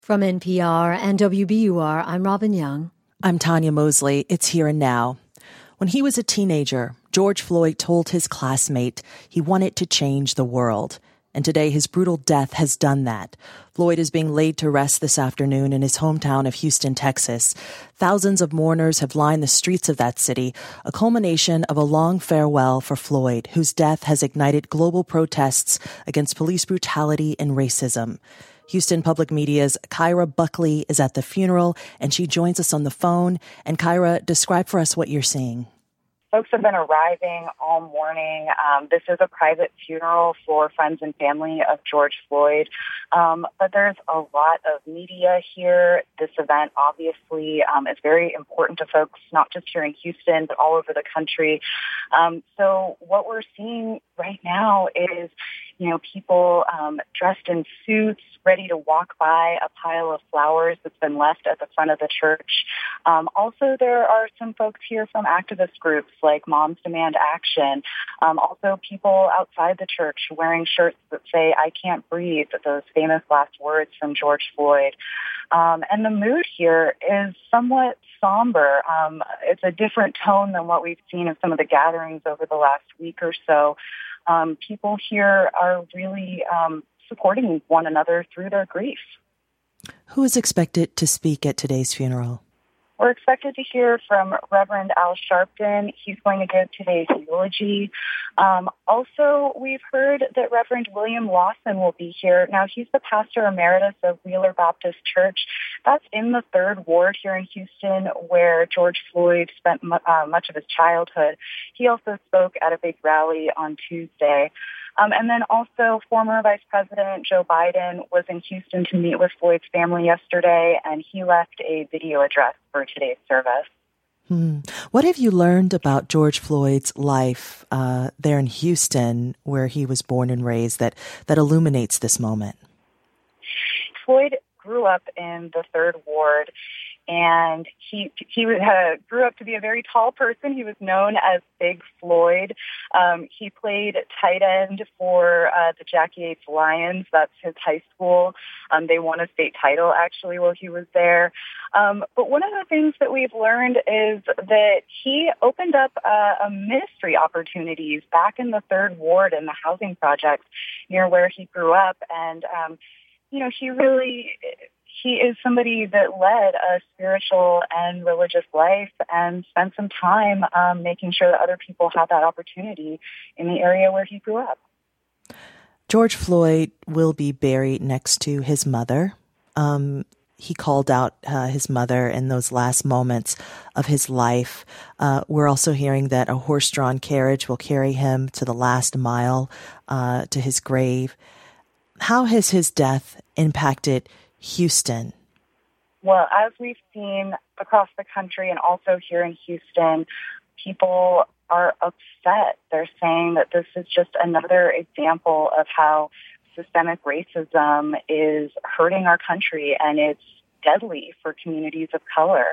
From NPR and WBUR, I'm Robin Young. I'm Tanya Mosley. It's Here and Now. When he was a teenager, George Floyd told his classmate he wanted to change the world. And today, his brutal death has done that. Floyd is being laid to rest this afternoon in his hometown of Houston, Texas. Thousands of mourners have lined the streets of that city, a culmination of a long farewell for Floyd, whose death has ignited global protests against police brutality and racism. Houston Public Media's Kyra Buckley is at the funeral, and she joins us on the phone. And Kyra, describe for us what you're seeing. Folks have been arriving all morning. This is a private funeral for friends and family of George Floyd, but there's a lot of media here. This event obviously is very important to folks, not just here in Houston, but all over the country. So what we're seeing right now is, people dressed in suits, ready to walk by a pile of flowers that's been left at the front of the church. Also, there are some folks here from activist groups like Moms Demand Action. Also, people outside the church wearing shirts that say, "I can't breathe," those famous last words from George Floyd. And the mood here is somewhat somber. It's a different tone than what we've seen in some of the gatherings over the last week or so. People here are really supporting one another through their grief. Who is expected to speak at today's funeral? We're expected to hear from Reverend Al Sharpton. He's going to give today's eulogy. Also, we've heard that Reverend William Lawson will be here. Now, he's the pastor emeritus of Wheeler Baptist Church. That's in the 3rd Ward here in Houston, where George Floyd spent much of his childhood. He also spoke at a big rally on Tuesday. And then also former Vice President Joe Biden was in Houston to meet with Floyd's family yesterday, and he left a video address for today's service. What have you learned about George Floyd's life there in Houston, where he was born and raised, that illuminates this moment? Floyd grew up in the 3rd Ward, and he grew up to be a very tall person. He was known as Big Floyd. He played tight end for the Jackie Yates Lions. That's his high school. They won a state title, actually, while he was there. But one of the things that we've learned is that he opened up a ministry opportunities back in the 3rd Ward in the housing projects near where he grew up. And, he is somebody that led a spiritual and religious life and spent some time making sure that other people had that opportunity in the area where he grew up. George Floyd will be buried next to his mother. He called out his mother in those last moments of his life. We're also hearing that a horse-drawn carriage will carry him to the last mile to his grave. How has his death impacted Houston? Well, as we've seen across the country and also here in Houston, people are upset. They're saying that this is just another example of how systemic racism is hurting our country, and it's deadly for communities of color.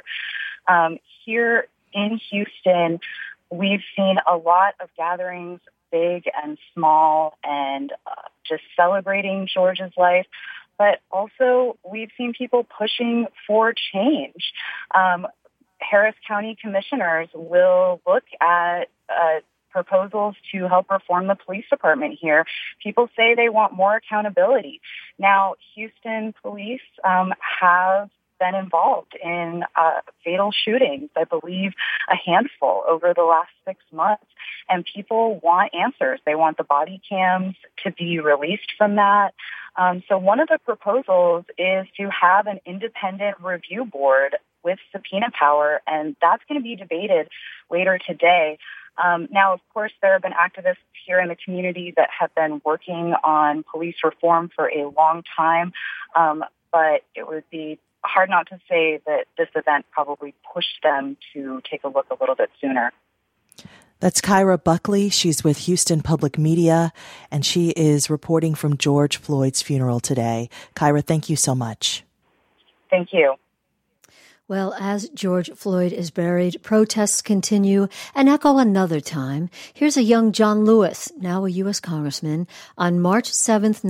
Here in Houston, we've seen a lot of gatherings, big and small, and just celebrating George's life. But also, we've seen people pushing for change. Harris County commissioners will look at proposals to help reform the police department here. People say they want more accountability. Now, Houston police have been involved in fatal shootings, I believe a handful over the last 6 months, and people want answers. They want the body cams to be released from that. So one of the proposals is to have an independent review board with subpoena power, and that's going to be debated later today. Now, of course, there have been activists here in the community that have been working on police reform for a long time, but it would be hard not to say that this event probably pushed them to take a look a little bit sooner. That's Kyra Buckley. She's with Houston Public Media, and she is reporting from George Floyd's funeral today. Kyra, thank you so much. Thank you. Well, as George Floyd is buried, protests continue and echo another time. Here's a young John Lewis, now a U.S. congressman, on March 7th,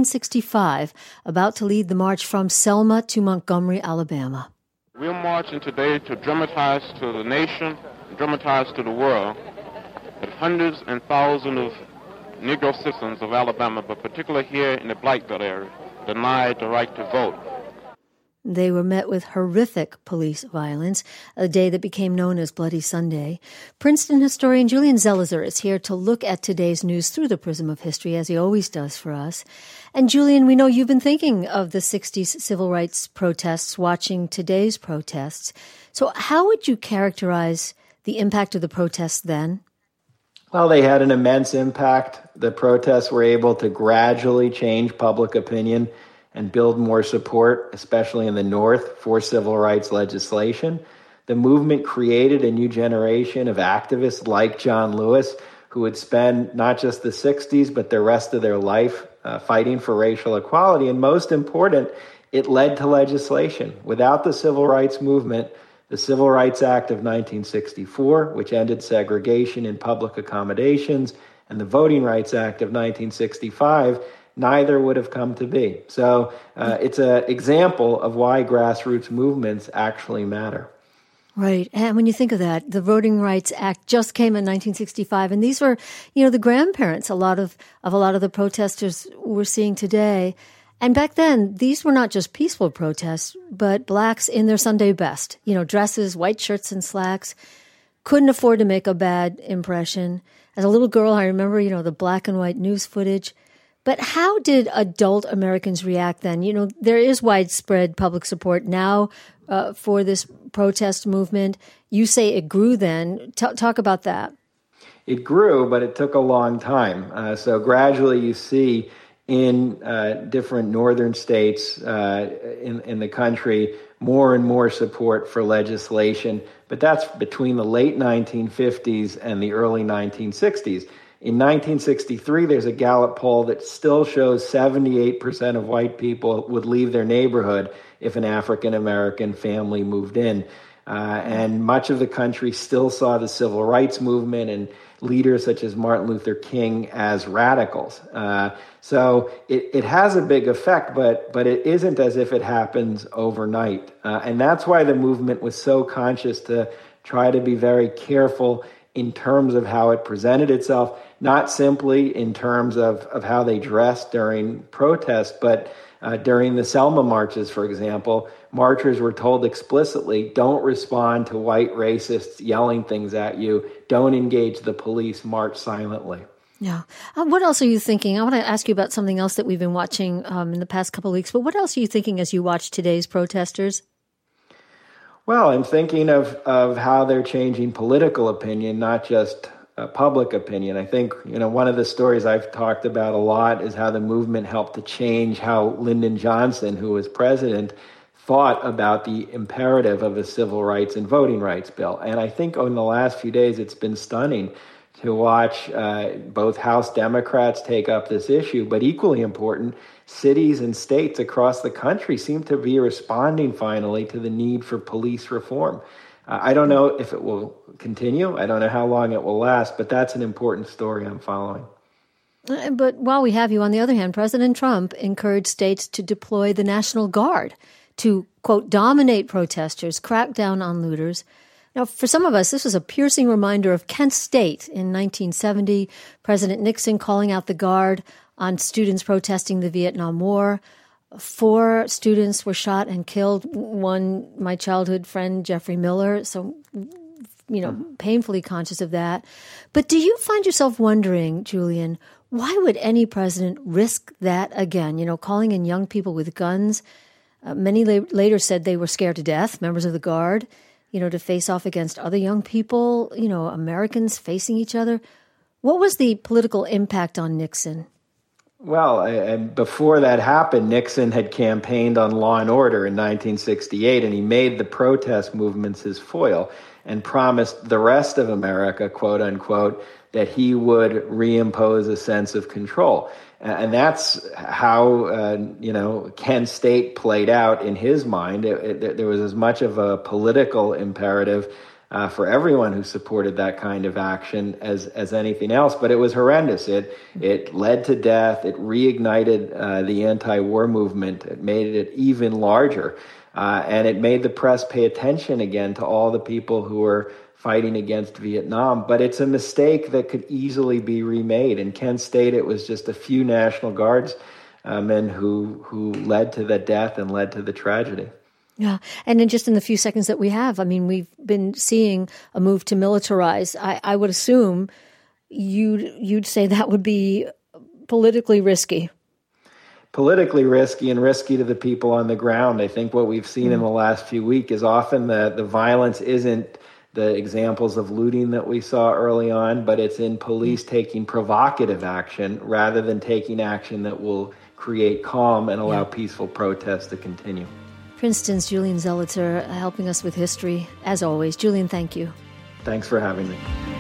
1965, about to lead the march from Selma to Montgomery, Alabama. We're marching today to dramatize to the nation, dramatize to the world, that hundreds and thousands of Negro citizens of Alabama, but particularly here in the Black Belt area, denied the right to vote. They were met with horrific police violence, a day that became known as Bloody Sunday. Princeton historian Julian Zelizer is here to look at today's news through the prism of history, as he always does for us. And Julian, we know you've been thinking of the 60s civil rights protests, watching today's protests. So how would you characterize the impact of the protests then? Well, they had an immense impact. The protests were able to gradually change public opinion and build more support, especially in the North, for civil rights legislation. The movement created a new generation of activists like John Lewis, who would spend not just the 60s, but the rest of their life fighting for racial equality. And most important, it led to legislation. Without the civil rights movement, the Civil Rights Act of 1964, which ended segregation in public accommodations, and the Voting Rights Act of 1965, neither would have come to be. So it's an example of why grassroots movements actually matter. Right. And when you think of that, the Voting Rights Act just came in 1965, and these were, the grandparents, a lot of the protesters we're seeing today. And back then, these were not just peaceful protests, but blacks in their Sunday best, dresses, white shirts and slacks, couldn't afford to make a bad impression. As a little girl, I remember, the black and white news footage. But how did adult Americans react then? There is widespread public support now for this protest movement. You say it grew then. Talk about that. It grew, but it took a long time. So gradually you see in different northern states in the country more and more support for legislation. But that's between the late 1950s and the early 1960s. In 1963, there's a Gallup poll that still shows 78% of white people would leave their neighborhood if an African-American family moved in. And much of the country still saw the civil rights movement and leaders such as Martin Luther King as radicals. So it has a big effect, but it isn't as if it happens overnight. And that's why the movement was so conscious to try to be very careful in terms of how it presented itself, not simply in terms of how they dressed during protests, but during the Selma marches, for example, marchers were told explicitly, don't respond to white racists yelling things at you, don't engage the police, march silently. Yeah. What else are you thinking? I want to ask you about something else that we've been watching in the past couple of weeks, but what else are you thinking as you watch today's protesters? Well, I'm thinking of how they're changing political opinion, not just public opinion. I think, one of the stories I've talked about a lot is how the movement helped to change how Lyndon Johnson, who was president, thought about the imperative of a civil rights and voting rights bill. And I think in the last few days, it's been stunning to watch both House Democrats take up this issue, but equally important, cities and states across the country seem to be responding finally to the need for police reform. I don't know if it will continue. I don't know how long it will last, but that's an important story I'm following. But while we have you, on the other hand, President Trump encouraged states to deploy the National Guard to, quote, dominate protesters, crack down on looters. Now, for some of us, this was a piercing reminder of Kent State in 1970, President Nixon calling out the Guard on students protesting the Vietnam War. 4 students were shot and killed. One, my childhood friend, Jeffrey Miller. So, painfully conscious of that. But do you find yourself wondering, Julian, why would any president risk that again? Calling in young people with guns. Many later said they were scared to death, members of the Guard, to face off against other young people, Americans facing each other. What was the political impact on Nixon? Well, before that happened, Nixon had campaigned on law and order in 1968, and he made the protest movements his foil and promised the rest of America, quote unquote, that he would reimpose a sense of control. And that's how, Kent State played out in his mind. There was as much of a political imperative for everyone who supported that kind of action as anything else. But it was horrendous. It led to death. It reignited the anti-war movement. It made it even larger. And it made the press pay attention again to all the people who were fighting against Vietnam. But it's a mistake that could easily be remade. In Kent State, it was just a few National Guards men who led to the death and led to the tragedy. Yeah. And in the few seconds that we have, I mean, we've been seeing a move to militarize. I would assume you'd say that would be politically risky. Politically risky and risky to the people on the ground. I think what we've seen in the last few weeks is often the violence isn't the examples of looting that we saw early on, but it's in police taking provocative action rather than taking action that will create calm and allow peaceful protests to continue. Princeton's Julian Zelizer helping us with history, as always. Julian, thank you. Thanks for having me.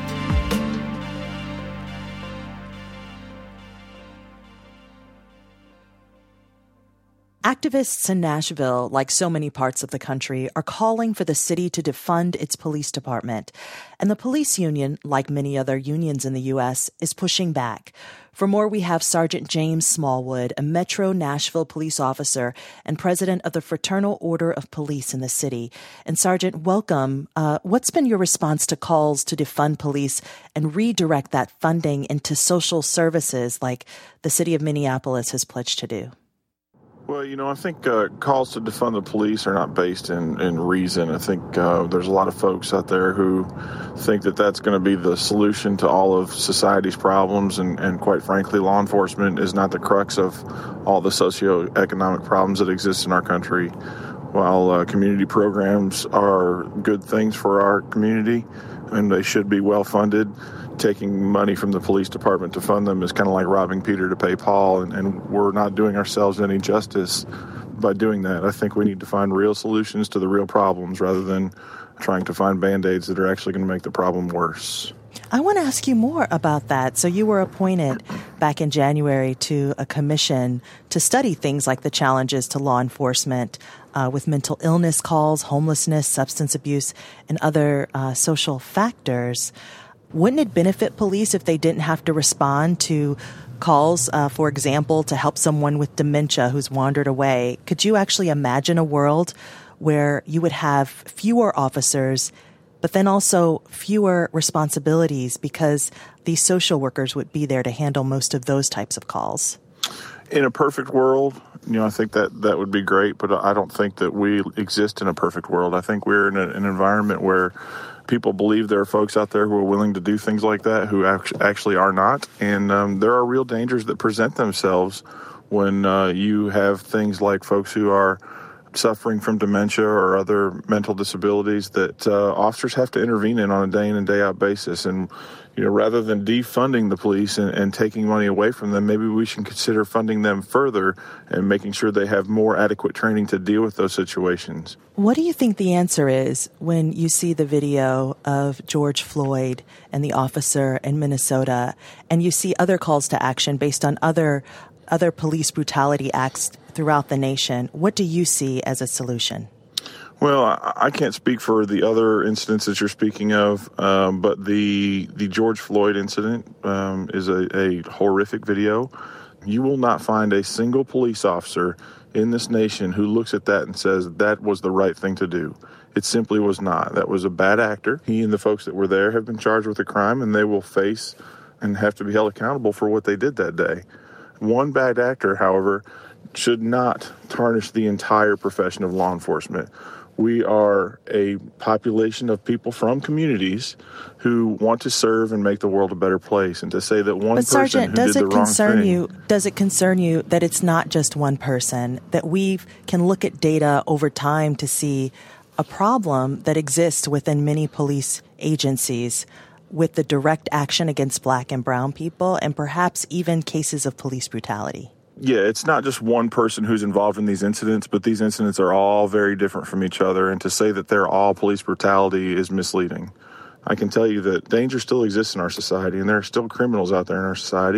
Activists in Nashville, like so many parts of the country, are calling for the city to defund its police department. And the police union, like many other unions in the U.S., is pushing back. For more, we have Sergeant James Smallwood, a Metro Nashville police officer and president of the Fraternal Order of Police in the city. And Sergeant, welcome. What's been your response to calls to defund police and redirect that funding into social services like the city of Minneapolis has pledged to do? Well, I think calls to defund the police are not based in reason. I think there's a lot of folks out there who think that that's going to be the solution to all of society's problems. And quite frankly, law enforcement is not the crux of all the socioeconomic problems that exist in our country. While community programs are good things for our community and they should be well funded, taking money from the police department to fund them is kind of like robbing Peter to pay Paul, and we're not doing ourselves any justice by doing that. I think we need to find real solutions to the real problems rather than trying to find Band-Aids that are actually going to make the problem worse. I want to ask you more about that. So you were appointed back in January to a commission to study things like the challenges to law enforcement with mental illness calls, homelessness, substance abuse, and other social factors. Wouldn't it benefit police if they didn't have to respond to calls, for example, to help someone with dementia who's wandered away? Could you actually imagine a world where you would have fewer officers, but then also fewer responsibilities because these social workers would be there to handle most of those types of calls? In a perfect world, I think that would be great, but I don't think that we exist in a perfect world. I think we're in an environment where people believe there are folks out there who are willing to do things like that who actually are not. And there are real dangers that present themselves when you have things like folks who are suffering from dementia or other mental disabilities that officers have to intervene in on a day in and day out basis. And rather than defunding the police and taking money away from them, maybe we should consider funding them further and making sure they have more adequate training to deal with those situations. What do you think the answer is when you see the video of George Floyd and the officer in Minnesota, and you see other calls to action based on other police brutality acts throughout the nation? What do you see as a solution? Well, I can't speak for the other incidents you're speaking of, but the George Floyd incident is a horrific video. You will not find a single police officer in this nation who looks at that and says that was the right thing to do. It simply was not. That was a bad actor. He and the folks that were there have been charged with a crime, and they will face and have to be held accountable for what they did that day. One bad actor, however, should not tarnish the entire profession of law enforcement. We are a population of people from communities who want to serve and make the world a better place. And to say that one person Sergeant, who did the wrong thing... Does it concern you that it's not just one person, that we can look at data over time to see a problem that exists within many police agencies with the direct action against Black and brown people and perhaps even cases of police brutality? Yeah, it's not just one person who's involved in these incidents, but these incidents are all very different from each other. And to say that they're all police brutality is misleading. I can tell you that danger still exists in our society, and there are still criminals out there in our society.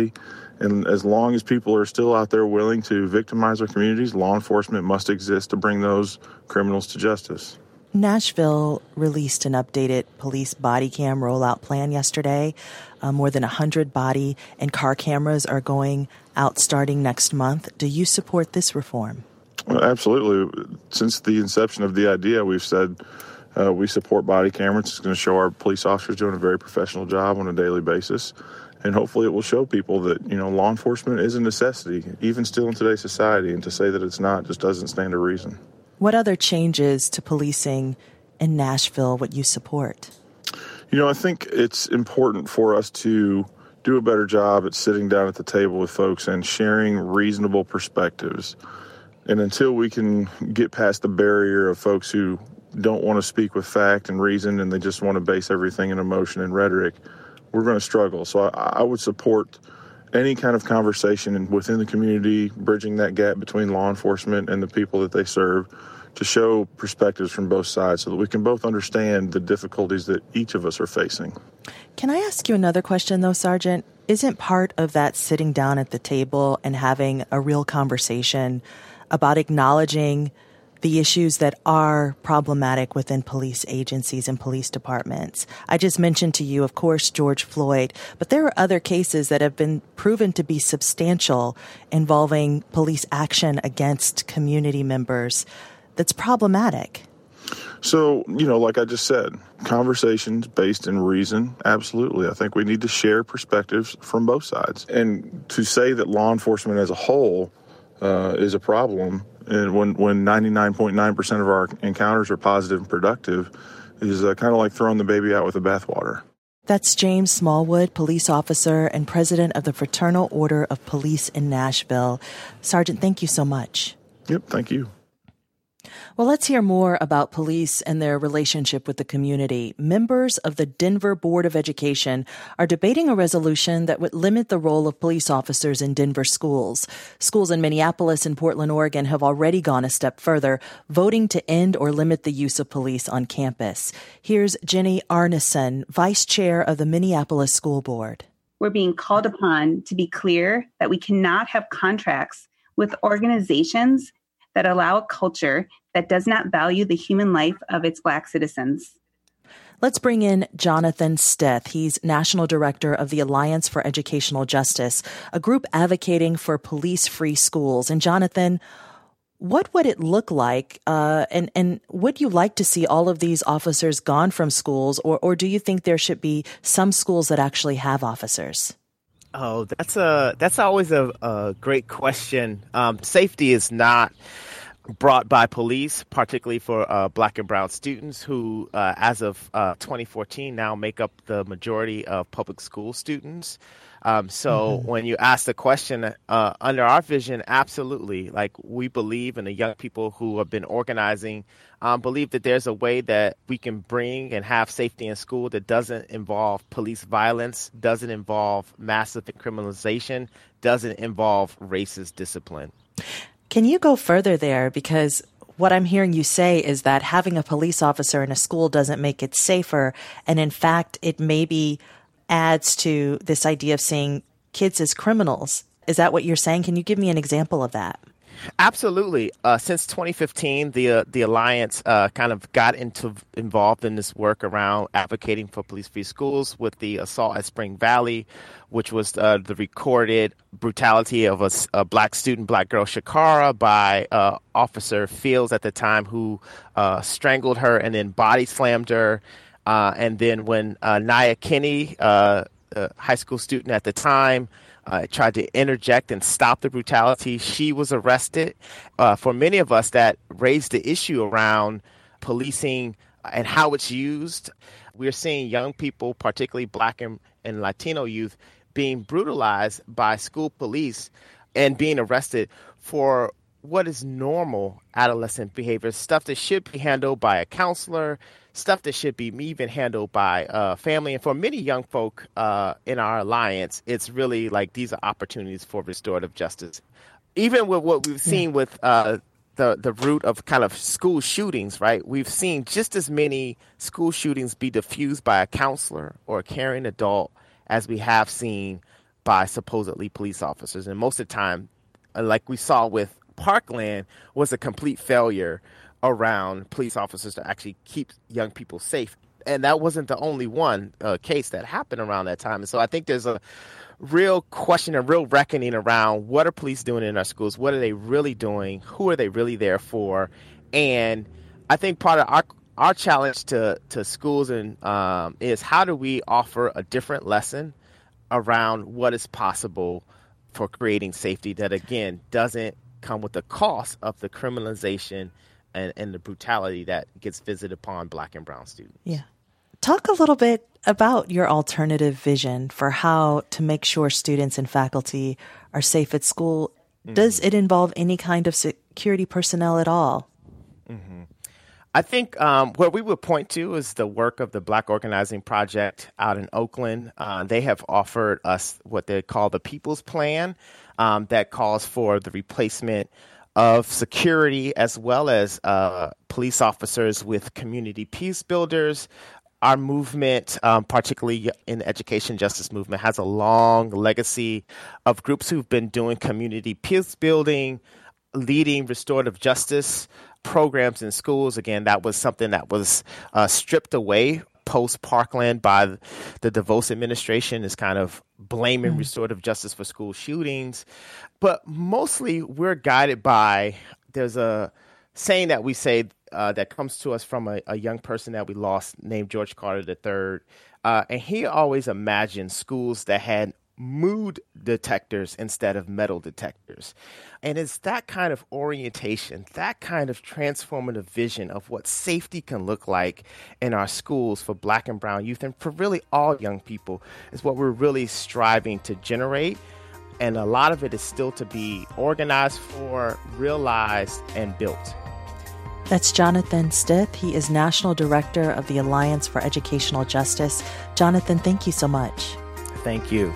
And as long as people are still out there willing to victimize our communities, law enforcement must exist to bring those criminals to justice. Nashville released an updated police body cam rollout plan yesterday. More than 100 body and car cameras are going out starting next month. Do you support this reform? Well, absolutely. Since the inception of the idea, we've said we support body cameras. It's going to show our police officers doing a very professional job on a daily basis. And hopefully it will show people that, law enforcement is a necessity, even still in today's society. And to say that it's not just doesn't stand to reason. What other changes to policing in Nashville would you support? I think it's important for us to do a better job at sitting down at the table with folks and sharing reasonable perspectives. And until we can get past the barrier of folks who don't want to speak with fact and reason and they just want to base everything in emotion and rhetoric, we're going to struggle. So I would support any kind of conversation within the community, bridging that gap between law enforcement and the people that they serve, to show perspectives from both sides so that we can both understand the difficulties that each of us are facing. Can I ask you another question, though, Sergeant? Isn't part of that sitting down at the table and having a real conversation about acknowledging the issues that are problematic within police agencies and police departments? I just mentioned to you, of course, George Floyd, but there are other cases that have been proven to be substantial involving police action against community members that's problematic. So, like I just said, conversations based in reason, absolutely. I think we need to share perspectives from both sides. And to say that law enforcement as a whole is a problem, and when 99.9% of our encounters are positive and productive, is kind of like throwing the baby out with the bathwater. That's James Smallwood, police officer and president of the Fraternal Order of Police in Nashville. Sergeant, thank you so much. Yep, thank you. Well, let's hear more about police and their relationship with the community. Members of the Denver Board of Education are debating a resolution that would limit the role of police officers in Denver schools. Schools in Minneapolis and Portland, Oregon have already gone a step further, voting to end or limit the use of police on campus. Here's Jenny Arneson, vice chair of the Minneapolis School Board. We're being called upon to be clear that we cannot have contracts with organizations that allow a culture that does not value the human life of its Black citizens. Let's bring in Jonathan Stith. He's National Director of the Alliance for Educational Justice, a group advocating for police-free schools. And Jonathan, what would it look like, and would you like to see all of these officers gone from schools, or do you think there should be some schools that actually have officers? Oh, that's always a great question. Safety is not brought by police, particularly for Black and brown students who, as of 2014, now make up the majority of public school students. When you ask the question, under our vision, absolutely. Like, we believe, and the young people who have been organizing believe that there's a way that we can bring and have safety in school that doesn't involve police violence, doesn't involve massive criminalization, doesn't involve racist discipline. Can you go further there? Because what I'm hearing you say is that having a police officer in a school doesn't make it safer. And in fact, it maybe adds to this idea of seeing kids as criminals. Is that what you're saying? Can you give me an example of that? Absolutely. Since 2015, the Alliance kind of got involved in this work around advocating for police-free schools with the assault at Spring Valley, which was the recorded brutality of a Black student, Black girl, Shakara, by Officer Fields at the time, who strangled her and then body slammed her. And then when Nia Kinney, a high school student at the time, tried to interject and stop the brutality, she was arrested. For many of us, that raised the issue around policing and how it's used. We're seeing young people, particularly Black and Latino youth, being brutalized by school police and being arrested for what is normal adolescent behavior, stuff that should be handled by a counselor, stuff that should be even handled by family. And for many young folk in our alliance, it's really like these are opportunities for restorative justice. Even with what we've seen with the root of kind of school shootings, right? We've seen just as many school shootings be diffused by a counselor or a caring adult as we have seen by supposedly police officers. And most of the time, like we saw with Parkland, was a complete failure around police officers to actually keep young people safe. And that wasn't the only one case that happened around that time. And so I think there's a real question, a real reckoning around what are police doing in our schools? What are they really doing? Who are they really there for? And I think part of our challenge to schools is how do we offer a different lesson around what is possible for creating safety that, again, doesn't come with the cost of the criminalization and the brutality that gets visited upon Black and brown students. Yeah. Talk a little bit about your alternative vision for how to make sure students and faculty are safe at school. Mm-hmm. Does it involve any kind of security personnel at all? Mm-hmm. I think what we would point to is the work of the Black Organizing Project out in Oakland. They have offered us what they call the People's Plan that calls for the replacement of security as well as police officers with community peace builders. Our movement, particularly in the education justice movement, has a long legacy of groups who've been doing community peace building, leading restorative justice programs in schools. Again, that was something that was stripped away post-Parkland by the DeVos administration, is kind of blaming restorative justice for school shootings. But mostly we're guided by, there's a saying that we say that comes to us from a young person that we lost named George Carter III. And he always imagined schools that had mood detectors instead of metal detectors. And it's that kind of orientation, that kind of transformative vision of what safety can look like in our schools for Black and brown youth and for really all young people is what we're really striving to generate. And a lot of it is still to be organized for, realized, and built. That's Jonathan Stith. He is National Director of the Alliance for Educational Justice. Jonathan, thank you so much. Thank you.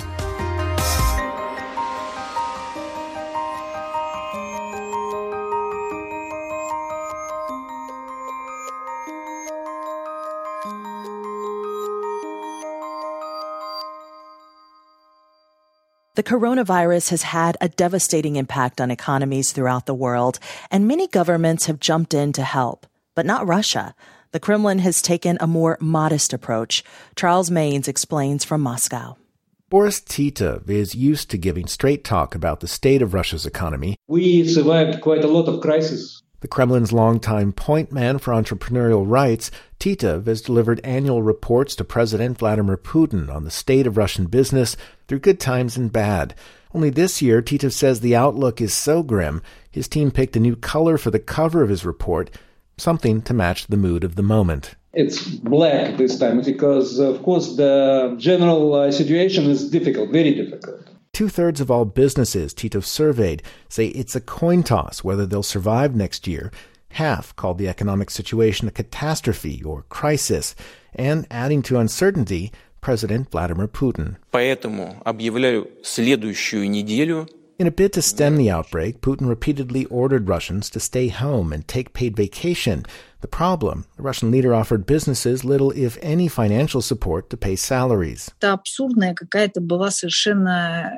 The coronavirus has had a devastating impact on economies throughout the world, and many governments have jumped in to help. But not Russia. The Kremlin has taken a more modest approach. Charles Maynes explains from Moscow. Boris Titov is used to giving straight talk about the state of Russia's economy. We survived quite a lot of crises. The Kremlin's longtime point man for entrepreneurial rights, Titov has delivered annual reports to President Vladimir Putin on the state of Russian business through good times and bad. Only this year, Titov says the outlook is so grim, his team picked a new color for the cover of his report, something to match the mood of the moment. It's black this time because, of course, the general situation is difficult, very difficult. 2/3 of all businesses Titov surveyed say it's a coin toss whether they'll survive next year. Half called the economic situation a catastrophe or crisis. And adding to uncertainty, President Vladimir Putin. Поэтому объявляю следующую неделю. In a bid to stem the outbreak, Putin repeatedly ordered Russians to stay home and take paid vacation. The problem, the Russian leader offered businesses little, if any, financial support to pay salaries. Это абсурдная какая-то была совершенно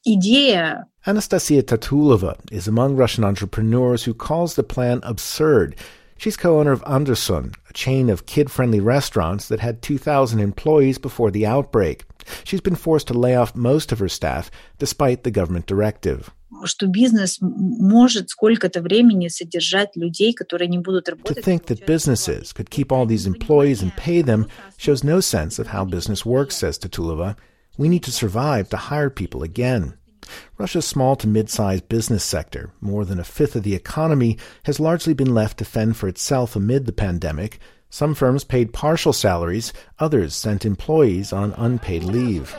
идея. Anastasia Tatulova is among Russian entrepreneurs who calls the plan absurd. She's co-owner of Anderson, a chain of kid-friendly restaurants that had 2,000 employees before the outbreak. She's been forced to lay off most of her staff, despite the government directive. Что бизнес может сколько-то времени содержать людей, которые не будут работать. To think that businesses could keep all these employees and pay them shows no sense of how business works, says Tatulova. We need to survive to hire people again. Russia's small to mid-sized business sector, more than a fifth of the economy, has largely been left to fend for itself amid the pandemic. Some firms paid partial salaries, others sent employees on unpaid leave.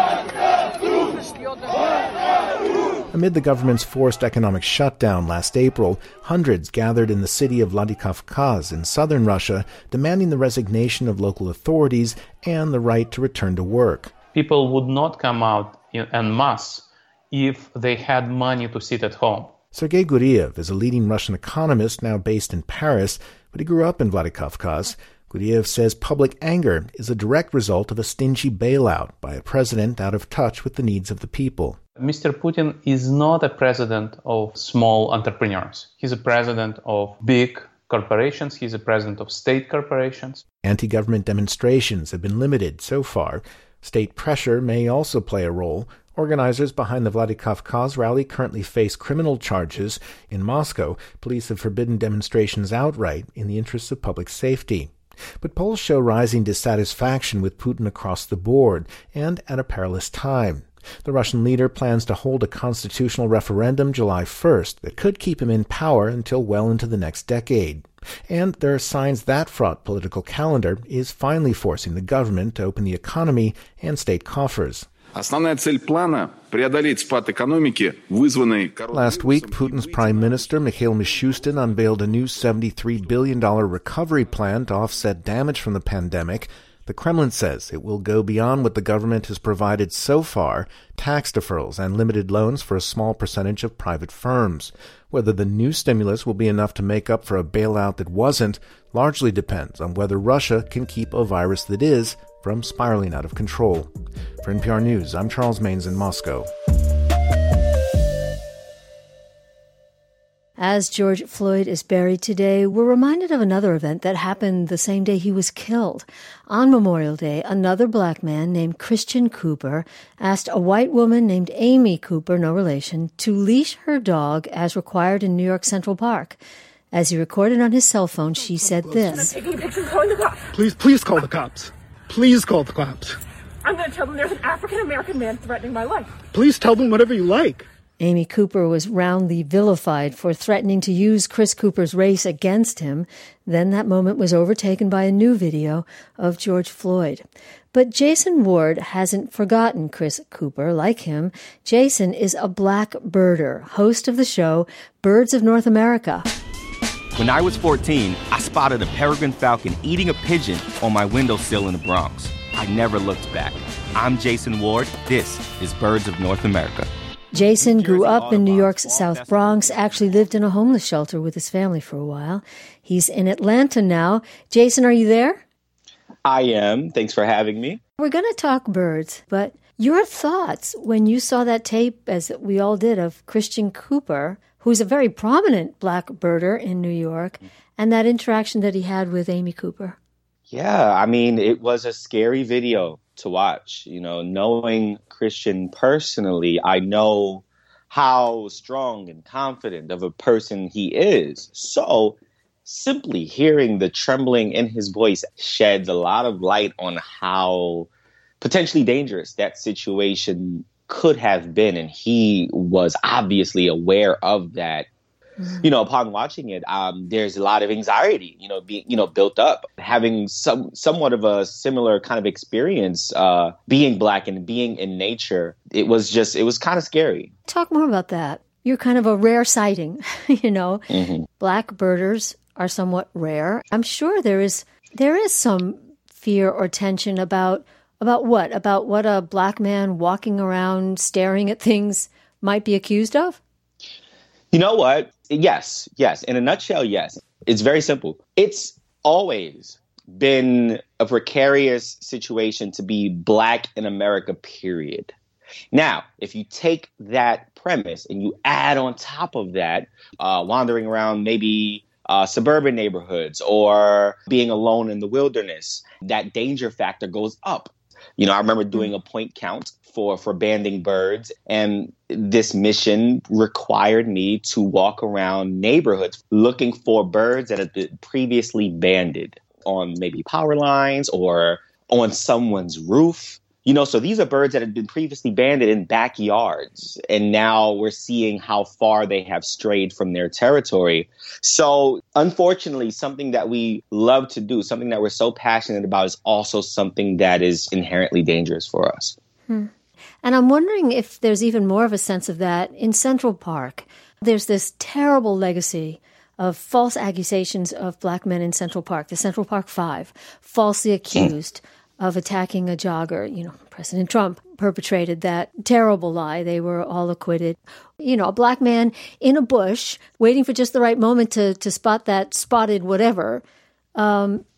Amid the government's forced economic shutdown last April, hundreds gathered in the city of Vladikavkaz in southern Russia, demanding the resignation of local authorities and the right to return to work. People would not come out en masse if they had money to sit at home. Sergei Guriev is a leading Russian economist now based in Paris, but he grew up in Vladikavkaz. Guriev says public anger is a direct result of a stingy bailout by a president out of touch with the needs of the people. Mr. Putin is not a president of small entrepreneurs. He's a president of big corporations. He's a president of state corporations. Anti-government demonstrations have been limited so far. State pressure may also play a role. Organizers behind the Vladikavkaz rally currently face criminal charges. In Moscow, police have forbidden demonstrations outright in the interests of public safety. But polls show rising dissatisfaction with Putin across the board, and at a perilous time. The Russian leader plans to hold a constitutional referendum July 1st that could keep him in power until well into the next decade. And there are signs that fraught political calendar is finally forcing the government to open the economy and state coffers. Last week, Putin's Prime Minister, Mikhail Mishustin, unveiled a new $73 billion recovery plan to offset damage from the pandemic. The Kremlin says it will go beyond what the government has provided so far, tax deferrals and limited loans for a small percentage of private firms. Whether the new stimulus will be enough to make up for a bailout that wasn't largely depends on whether Russia can keep a virus that is from spiraling out of control. For NPR News, I'm Charles Maynes in Moscow. As George Floyd is buried today, we're reminded of another event that happened the same day he was killed. On Memorial Day, another black man named Christian Cooper asked a white woman named Amy Cooper, no relation, to leash her dog as required in New York Central Park. As he recorded on his cell phone, she said this. I'm taking a picture calling the cops. Please call the cops. Please call the cops. I'm going to tell them there's an African-American man threatening my life. Please tell them whatever you like. Amy Cooper was roundly vilified for threatening to use Chris Cooper's race against him. Then that moment was overtaken by a new video of George Floyd. But Jason Ward hasn't forgotten Chris Cooper. Like him, Jason is a black birder, host of the show Birds of North America. When I was 14, I spotted a peregrine falcon eating a pigeon on my windowsill in the Bronx. I never looked back. I'm Jason Ward. This is Birds of North America. Jason grew up in New York's South Bronx, actually lived in a homeless shelter with his family for a while. He's in Atlanta now. Jason, are you there? I am. Thanks for having me. We're going to talk birds, but your thoughts when you saw that tape, as we all did, of Christian Cooper, who's a very prominent black birder in New York, and that interaction that he had with Amy Cooper? Yeah, I mean, it was a scary video to watch. You know, knowing Christian personally, I know how strong and confident of a person he is. So simply hearing the trembling in his voice sheds a lot of light on how potentially dangerous that situation could have been. And he was obviously aware of that. You know, upon watching it, there's a lot of anxiety, being, built up. Having somewhat of a similar kind of experience, being black and being in nature, it was kind of scary. Talk more about that. You're kind of a rare sighting, Black birders are somewhat rare. I'm sure there is some fear or tension about what? About what a black man walking around staring at things might be accused of? You know what? Yes. In a nutshell, yes. It's very simple. It's always been a precarious situation to be black in America, period. Now, if you take that premise and you add on top of that, wandering around maybe suburban neighborhoods or being alone in the wilderness, that danger factor goes up. I remember doing a point count for banding birds, and this mission required me to walk around neighborhoods looking for birds that had been previously banded on maybe power lines or on someone's roof. So these are birds that had been previously banded in backyards, and now we're seeing how far they have strayed from their territory. So unfortunately, something that we love to do, something that we're so passionate about, is also something that is inherently dangerous for us. And I'm wondering if there's even more of a sense of that in Central Park. There's this terrible legacy of false accusations of black men in Central Park, the Central Park Five, falsely accused of attacking a jogger. President Trump perpetrated that terrible lie. They were all acquitted. A black man in a bush waiting for just the right moment to spot that spotted whatever.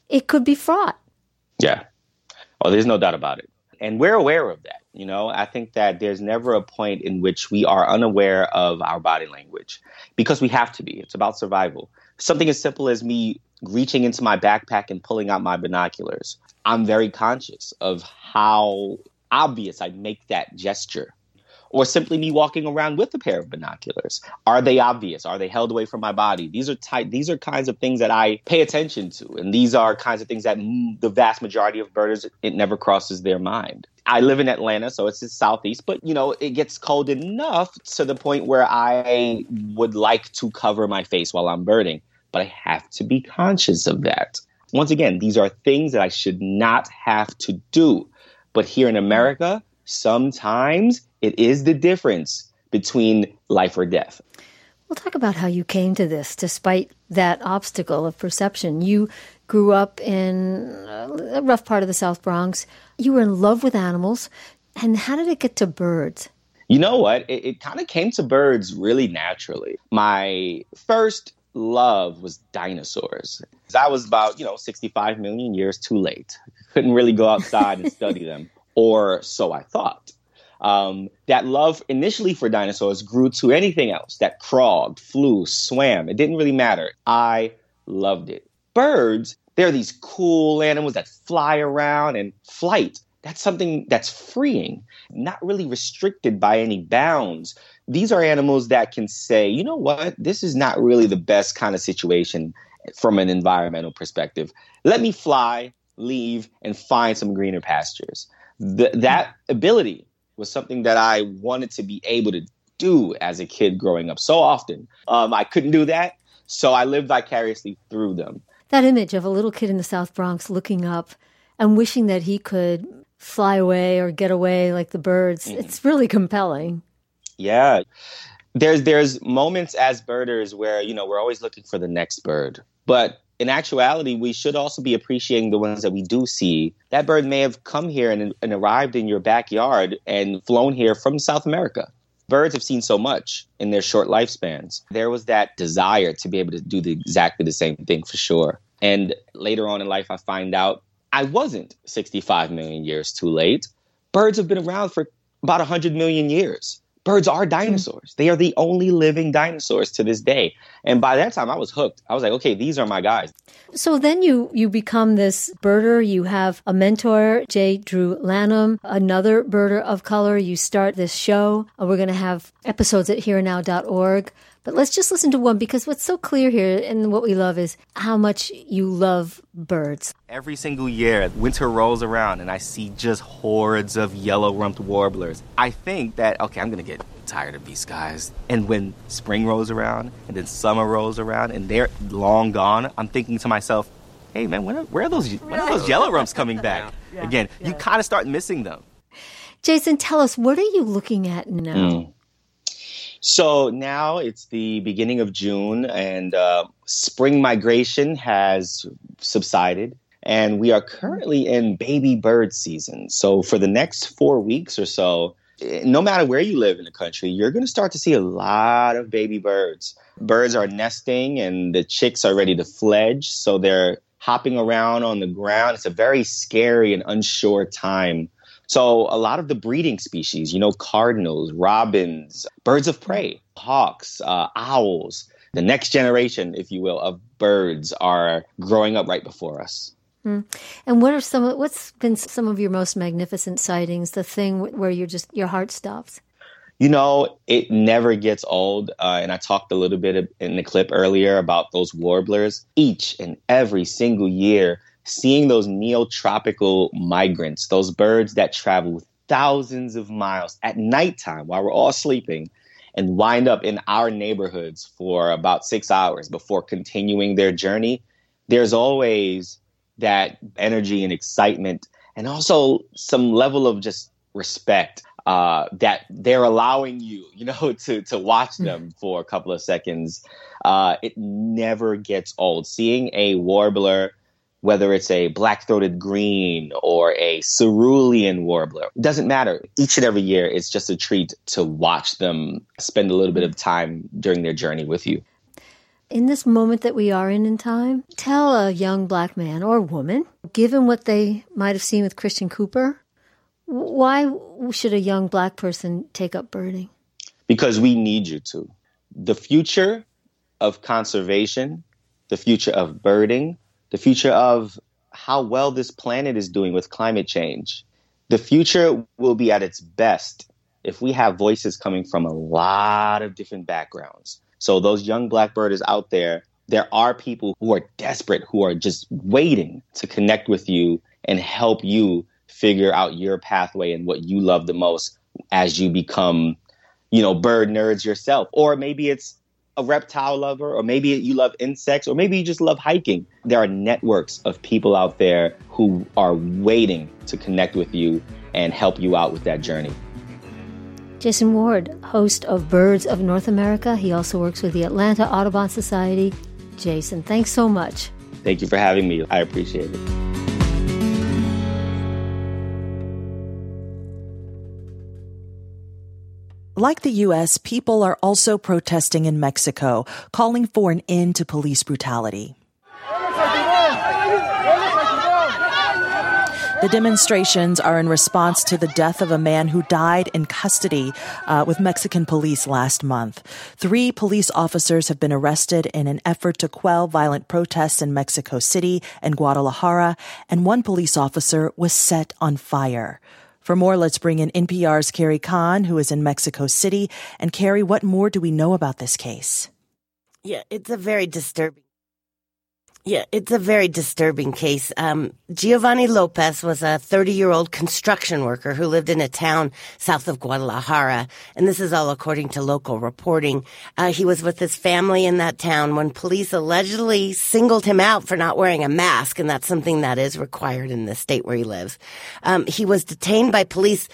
it could be fraught. Yeah. Oh, there's no doubt about it. And we're aware of that. You know, I think that there's never a point in which we are unaware of our body language because we have to be. It's about survival. Something as simple as me reaching into my backpack and pulling out my binoculars. I'm very conscious of how obvious I make that gesture. Or simply me walking around with a pair of binoculars. Are they obvious? Are they held away from my body? These are kinds of things that I pay attention to. And these are kinds of things that the vast majority of birders, it never crosses their mind. I live in Atlanta, so it's the Southeast, but, you know, it gets cold enough to the point where I would like to cover my face while I'm birding. But I have to be conscious of that. Once again, these are things that I should not have to do. But here in America, sometimes it is the difference between life or death. We'll talk about how you came to this despite that obstacle of perception. You grew up in a rough part of the South Bronx. You were in love with animals. And how did it get to birds? You know what? It kind of came to birds really naturally. My first love was dinosaurs. I was about, 65 million years too late. Couldn't really go outside and study them, or so I thought. That love initially for dinosaurs grew to anything else that crawled, flew, swam. It didn't really matter. I loved it. Birds, they're these cool animals that fly around, and flight, that's something that's freeing, not really restricted by any bounds. These are animals that can say, you know what, this is not really the best kind of situation from an environmental perspective. Let me fly, leave, and find some greener pastures. That ability was something that I wanted to be able to do as a kid growing up. So often, I couldn't do that, so I lived vicariously through them. That image of a little kid in the South Bronx looking up and wishing that he could fly away or get away like the birds, it's really compelling. Yeah. There's moments as birders where, we're always looking for the next bird. But in actuality, we should also be appreciating the ones that we do see. That bird may have come here and arrived in your backyard and flown here from South America. Birds have seen so much in their short lifespans. There was that desire to be able to do exactly the same thing for sure. And later on in life, I find out I wasn't 65 million years too late. Birds have been around for about 100 million years. Birds are dinosaurs. They are the only living dinosaurs to this day. And by that time, I was hooked. I was like, okay, these are my guys. So then you become this birder. You have a mentor, J. Drew Lanham, another birder of color. You start this show. We're going to have episodes at hereandnow.org. But let's just listen to one, because what's so clear here and what we love is how much you love birds. Every single year, winter rolls around and I see just hordes of yellow-rumped warblers. I think that, okay, I'm going to get tired of these guys. And when spring rolls around and then summer rolls around and they're long gone, I'm thinking to myself, hey, man, when are those yellow-rumps coming back? Again, you kind of start missing them. Jason, tell us, what are you looking at now? So now it's the beginning of June, and spring migration has subsided, and we are currently in baby bird season. So for the next 4 weeks or so, no matter where you live in the country, you're going to start to see a lot of baby birds. Birds are nesting, and the chicks are ready to fledge, so they're hopping around on the ground. It's a very scary and unsure time. So a lot of the breeding species, cardinals, robins, birds of prey, hawks, owls, the next generation, if you will, of birds are growing up right before us. And what's been some of your most magnificent sightings, the thing where your heart stops? It never gets old. And I talked a little bit in the clip earlier about those warblers. Each and every single year, seeing those neotropical migrants, those birds that travel thousands of miles at nighttime while we're all sleeping and wind up in our neighborhoods for about 6 hours before continuing their journey, there's always that energy and excitement and also some level of just respect that they're allowing you, to watch them for a couple of seconds. It never gets old. Seeing a warbler, whether it's a black-throated green or a cerulean warbler, it doesn't matter. Each and every year, it's just a treat to watch them spend a little bit of time during their journey with you. In this moment that we are in time, tell a young black man or woman, given what they might have seen with Christian Cooper, why should a young black person take up birding? Because we need you to. The future of conservation, the future of birding, the future of how well this planet is doing with climate change, the future will be at its best if we have voices coming from a lot of different backgrounds. So those young black birders out there, there are people who are desperate, who are just waiting to connect with you and help you figure out your pathway and what you love the most as you become, bird nerds yourself. Or maybe it's a reptile lover, or maybe you love insects, or maybe you just love hiking. There are networks of people out there who are waiting to connect with you and help you out with that journey. Jason Ward, host of Birds of North America. He also works with the Atlanta Audubon Society. Jason, thanks so much. Thank you for having me. I appreciate it. Like the U.S., people are also protesting in Mexico, calling for an end to police brutality. The demonstrations are in response to the death of a man who died in custody with Mexican police last month. 3 police officers have been arrested in an effort to quell violent protests in Mexico City and Guadalajara, and 1 police officer was set on fire. For more, let's bring in NPR's Carrie Kahn, who is in Mexico City. And Carrie, what more do we know about this case? Yeah, it's a very disturbing case. Giovanni Lopez was a 30-year-old construction worker who lived in a town south of Guadalajara, and this is all according to local reporting. He was with his family in that town when police allegedly singled him out for not wearing a mask, and that's something that is required in the state where he lives. He was detained by police,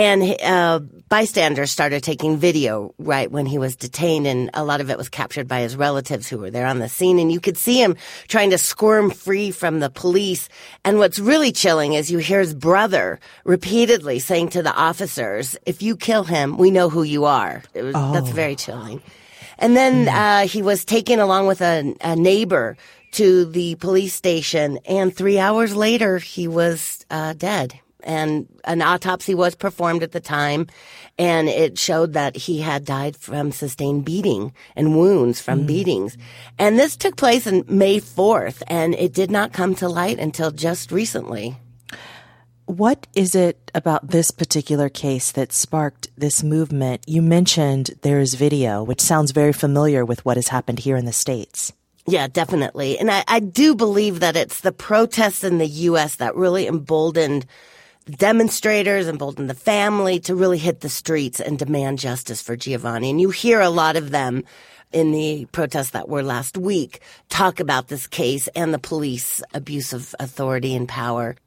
and bystanders started taking video right when he was detained, and a lot of it was captured by his relatives who were there on the scene, and you could see him trying to squirm free from the police. And what's really chilling is you hear his brother repeatedly saying to the officers, if you kill him, we know who you are. That's very chilling. And then he was taken along with a neighbor to the police station, and 3 hours later, he was dead. And an autopsy was performed at the time, and it showed that he had died from sustained beating and wounds from beatings. And this took place on May 4th, and it did not come to light until just recently. What is it about this particular case that sparked this movement? You mentioned there is video, which sounds very familiar with what has happened here in the States. Yeah, definitely. And I do believe that it's the protests in the U.S. that really emboldened demonstrators, emboldened the family to really hit the streets and demand justice for Giovanni. And you hear a lot of them in the protests that were last week talk about this case and the police abuse of authority and power.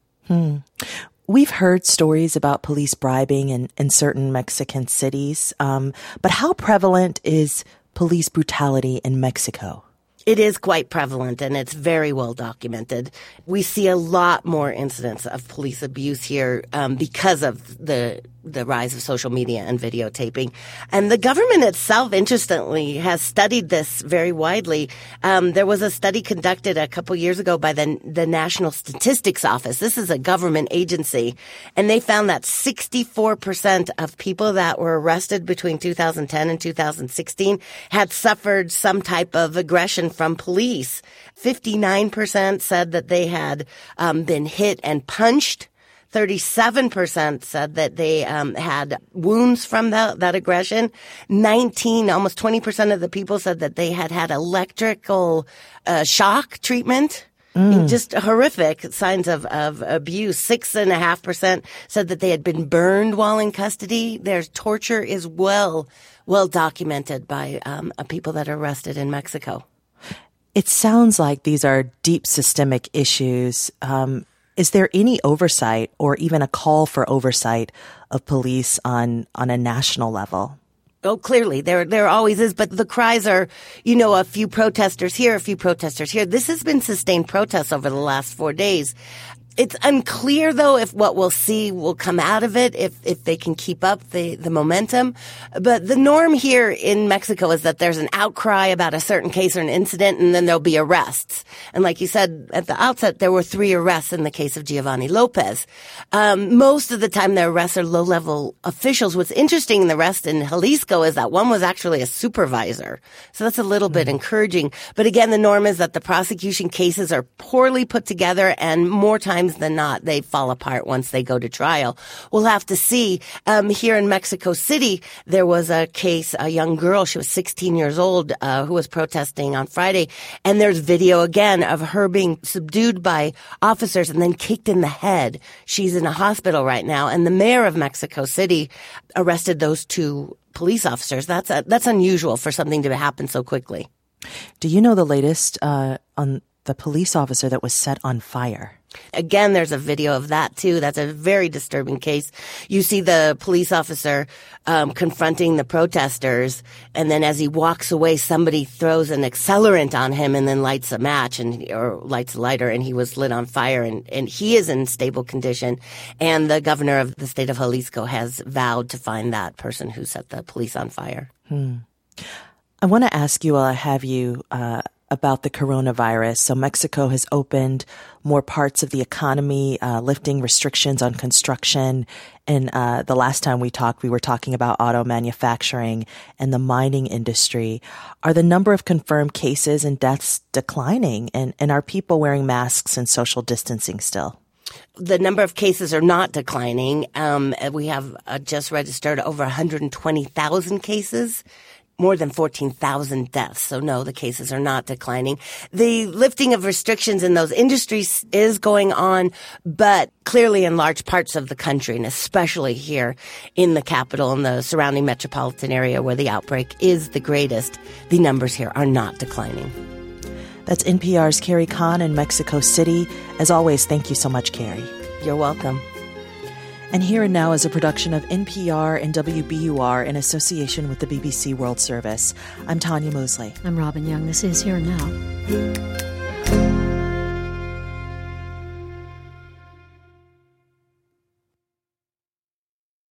We've heard stories about police bribing in certain Mexican cities, but how prevalent is police brutality in Mexico? It is quite prevalent, and it's very well documented. We see a lot more incidents of police abuse here because of the rise of social media and videotaping. And the government itself, interestingly, has studied this very widely. There was a study conducted a couple years ago by the National Statistics Office. This is a government agency, and they found that 64% of people that were arrested between 2010 and 2016 had suffered some type of aggression from police. 59% said that they had been hit and punched. 37% said that they had wounds from that aggression. Almost 20% of the people said that they had electrical shock treatment. Just horrific signs of abuse. 6.5% said that they had been burned while in custody. Their torture is well documented by people that are arrested in Mexico. It sounds like these are deep systemic issues. Is there any oversight or even a call for oversight of police on a national level? Oh, clearly. There always is. But the cries are, a few protesters here, a few protesters here. This has been sustained protests over the last 4 days. It's unclear, though, if what we'll see will come out of it, if they can keep up the momentum. But the norm here in Mexico is that there's an outcry about a certain case or an incident, and then there'll be arrests. And like you said at the outset, there were 3 arrests in the case of Giovanni Lopez. Most of the time, the arrests are low-level officials. What's interesting in the arrest in Jalisco is that one was actually a supervisor. So that's a little bit encouraging. But again, the norm is that the prosecution cases are poorly put together, and more times than not, they fall apart once they go to trial. We'll have to see. Here in Mexico City, there was a case, a young girl, she was 16 years old, who was protesting on Friday. And there's video again of her being subdued by officers and then kicked in the head. She's in a hospital right now. And the mayor of Mexico City arrested those 2 police officers. That's unusual for something to happen so quickly. Do you know the latest on the police officer that was set on fire? Again, there's a video of that, too. That's a very disturbing case. You see the police officer confronting the protesters, and then as he walks away, somebody throws an accelerant on him and then lights a match or lights a lighter, and he was lit on fire, and he is in stable condition. And the governor of the state of Jalisco has vowed to find that person who set the police on fire. I want to ask you while I have you about the coronavirus. So Mexico has opened more parts of the economy, lifting restrictions on construction. And the last time we talked, we were talking about auto manufacturing and the mining industry. Are the number of confirmed cases and deaths declining? And are people wearing masks and social distancing still? The number of cases are not declining. We have just registered over 120,000 cases. More than 14,000 deaths. So no, the cases are not declining. The lifting of restrictions in those industries is going on, but clearly in large parts of the country, and especially here in the capital and the surrounding metropolitan area where the outbreak is the greatest, the numbers here are not declining. That's NPR's Carrie Kahn in Mexico City. As always, thank you so much, Carrie. You're welcome. And Here and Now is a production of NPR and WBUR in association with the BBC World Service. I'm Tanya Mosley. I'm Robin Young. This is Here and Now.